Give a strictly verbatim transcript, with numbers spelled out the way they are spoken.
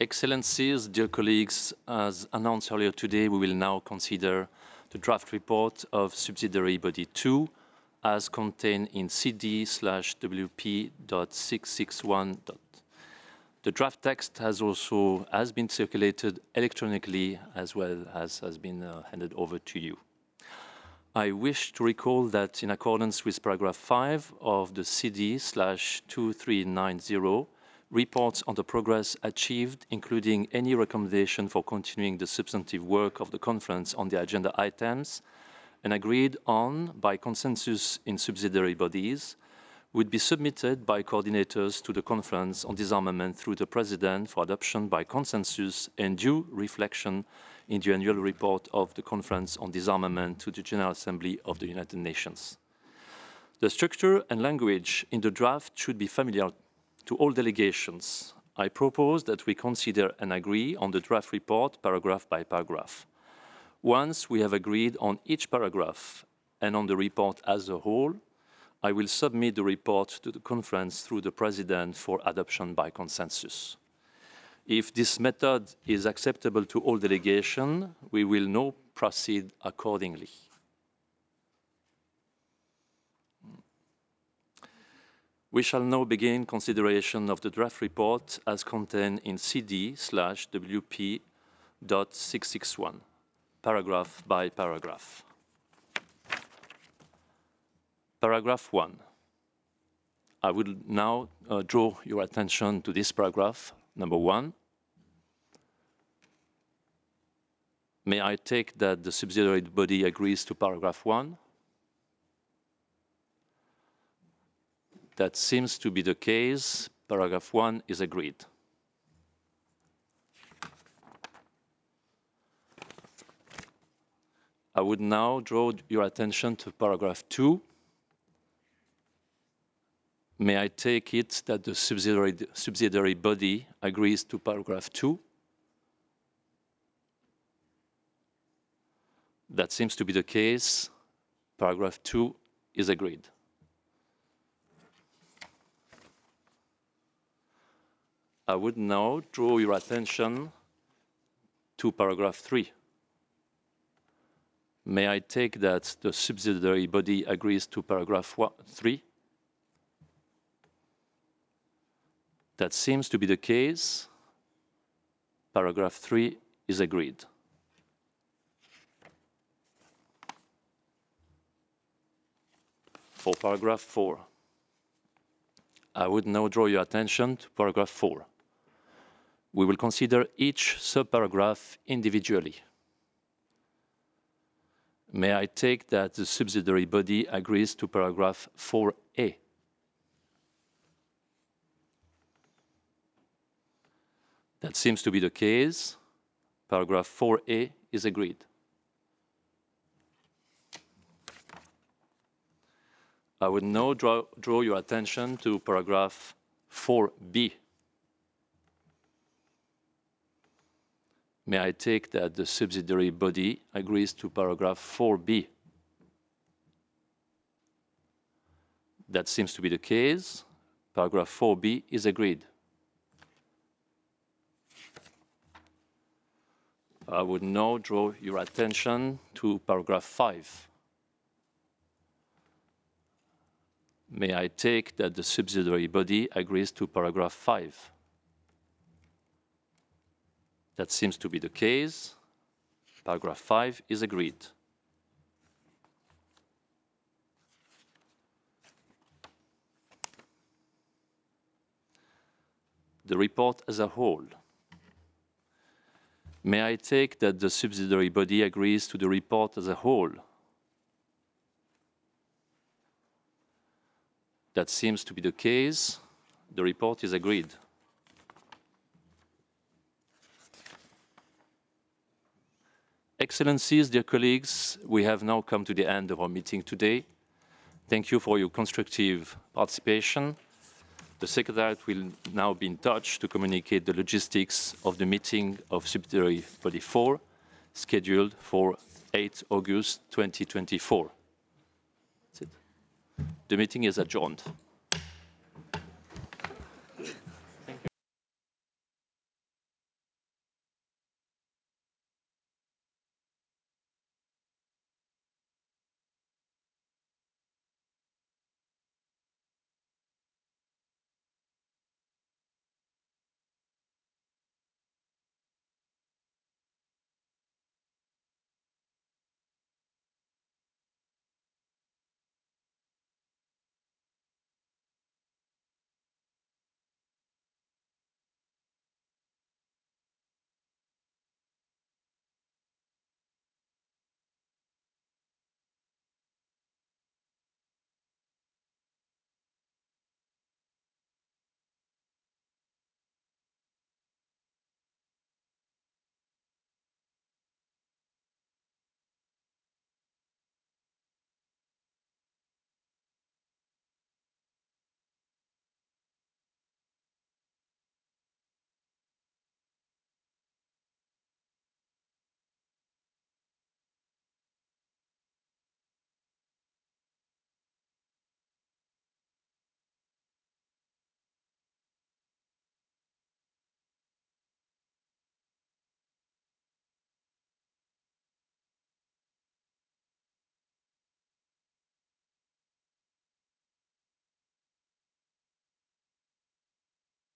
Excellencies, dear colleagues, as announced earlier today, we will now consider the draft report of Subsidiary Body two as contained in C D slash W P dot six six one. The draft text has also has been circulated electronically as well as has been uh, handed over to you. I wish to recall that in accordance with paragraph five of the C D slash two three nine zero, reports on the progress achieved, including any recommendation for continuing the substantive work of the conference on the agenda items, and agreed on by consensus in subsidiary bodies, would be submitted by coordinators to the Conference on Disarmament through the President for adoption by consensus and due reflection in the annual report of the Conference on Disarmament to the General Assembly of the United Nations. The structure and language in the draft should be familiar to all delegations. I propose that we consider and agree on the draft report paragraph by paragraph. Once we have agreed on each paragraph and on the report as a whole, I will submit the report to the conference through the President for adoption by consensus. If this method is acceptable to all delegations, we will now proceed accordingly. We shall now begin consideration of the draft report as contained in C D slash W P dot six six one, paragraph by paragraph. Paragraph one. I will now uh, draw your attention to this paragraph, number one. May I take that the subsidiary body agrees to paragraph one? That seems to be the case. Paragraph one is agreed. I would now draw your attention to paragraph two. May I take it that the subsidiary, subsidiary body agrees to paragraph two? That seems to be the case. Paragraph two is agreed. I would now draw your attention to paragraph three. May I take that the subsidiary body agrees to paragraph three? That seems to be the case. Paragraph three is agreed. For paragraph four, I would now draw your attention to paragraph four. We will consider each subparagraph individually. May I take that the subsidiary body agrees to paragraph four A? That seems to be the case. Paragraph four A is agreed. I would now draw, draw your attention to paragraph four B. May I take that the subsidiary body agrees to paragraph four B? That seems to be the case. Paragraph four B is agreed. I would now draw your attention to paragraph five. May I take that the subsidiary body agrees to paragraph five? That seems to be the case. Paragraph five is agreed. The report as a whole. May I take that the subsidiary body agrees to the report as a whole? That seems to be the case. The report is agreed. Excellencies, dear colleagues, we have now come to the end of our meeting today. Thank you for your constructive participation. The Secretariat will now be in touch to communicate the logistics of the meeting of Subsidiary Body four, scheduled for eighth August twenty twenty-four. That's it. The meeting is adjourned.